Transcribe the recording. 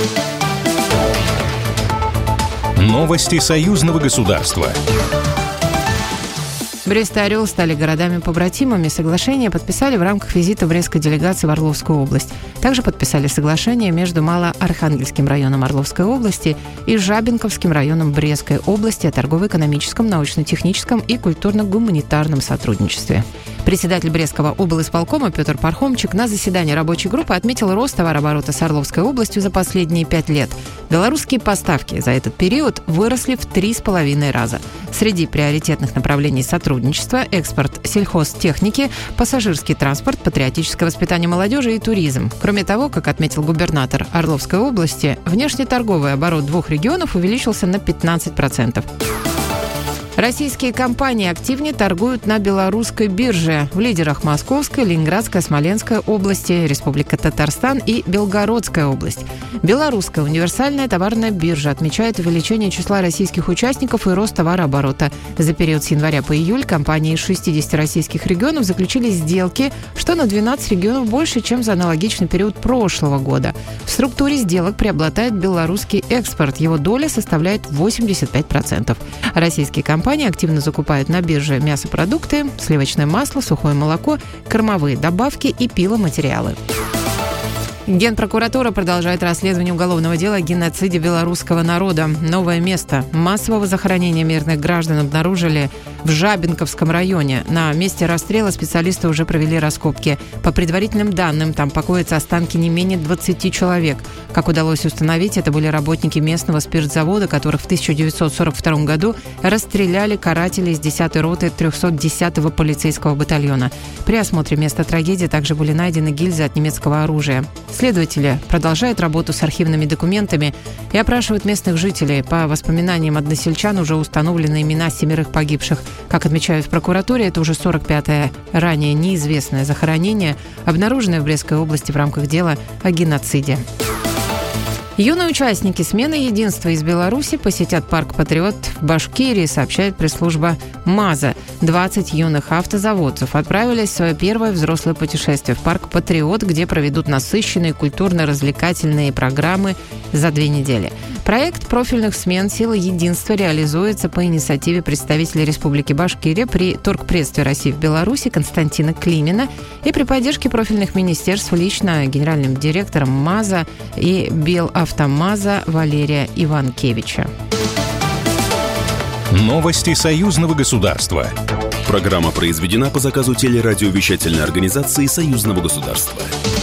Новости союзного государства. Брест и Орел стали городами-побратимами. Соглашение подписали в рамках визита брестской делегации в Орловскую область. Также подписали соглашение между Малоархангельским районом Орловской области и Жабинковским районом Брестской области о торгово-экономическом, научно-техническом и культурно-гуманитарном сотрудничестве. Председатель Брестского облисполкома Петр Пархомчик на заседании рабочей группы отметил рост товарооборота с Орловской областью за последние 5 лет. Белорусские поставки за этот период выросли в 3,5 раза. Среди приоритетных направлений сотрудничества – экспорт сельхозтехники, пассажирский транспорт, патриотическое воспитание молодежи и туризм. Кроме того, как отметил губернатор Орловской области, внешнеторговый оборот двух регионов увеличился на 15%. Российские компании активнее торгуют на белорусской бирже. В лидерах Московская, Ленинградская, Смоленская области, Республика Татарстан и Белгородская область. Белорусская универсальная товарная биржа отмечает увеличение числа российских участников и рост товарооборота. За период с января по июль компании из 60 российских регионов заключили сделки, что на 12 регионов больше, чем за аналогичный период прошлого года. В структуре сделок преобладает белорусский экспорт. Его доля составляет 85%. Российские компании активно закупают на бирже мясопродукты, сливочное масло, сухое молоко, кормовые добавки и пиломатериалы. Генпрокуратура продолжает расследование уголовного дела о геноциде белорусского народа. Новое место массового захоронения мирных граждан обнаружили в Жабинковском районе. На месте расстрела специалисты уже провели раскопки. По предварительным данным, там покоятся останки не менее 20 человек. Как удалось установить, это были работники местного спиртзавода, которых в 1942 году расстреляли каратели из 10-й роты 310-го полицейского батальона. При осмотре места трагедии также были найдены гильзы от немецкого оружия. Следователи продолжают работу с архивными документами и опрашивают местных жителей. По воспоминаниям односельчан уже установлены имена 7 погибших. Как отмечают в прокуратуре, это уже 45-е ранее неизвестное захоронение, обнаруженное в Брестской области в рамках дела о геноциде. Юные участники смены единства из Беларуси посетят парк «Патриот» в Башкирии, сообщает пресс-служба МАЗа. 20 юных автозаводцев отправились в свое первое взрослое путешествие в парк «Патриот», где проведут насыщенные культурно-развлекательные программы за 2 недели. Проект профильных смен «Сила единства» реализуется по инициативе представителей Республики Башкирия при торгпредстве России в Беларуси Константина Климина и при поддержке профильных министерств лично генеральным директором МАЗа и Белавтомаза Валерия Иванкевича. Новости союзного государства. Программа произведена по заказу телерадиовещательной организации союзного государства.